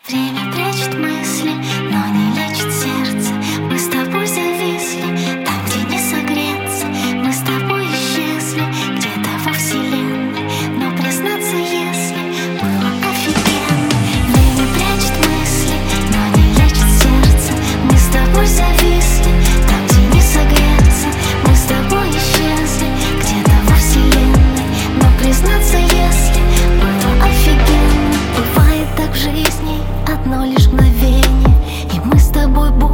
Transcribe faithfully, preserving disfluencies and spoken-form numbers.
Время прячет мысли, но не лечит сердце. Мы с тобой зависли там, где не согреться. Мы с тобой исчезли где-то во вселенной. Но признаться, если было офигенно. Время прячет мысли, но не лечит сердце. Мы с тобой зависли там, где не согреться. Мы с тобой исчезли где-то во вселенной. Но признаться, если было офигенно. Бывает так в жизни одно лишь мгновение, и мы с тобой будем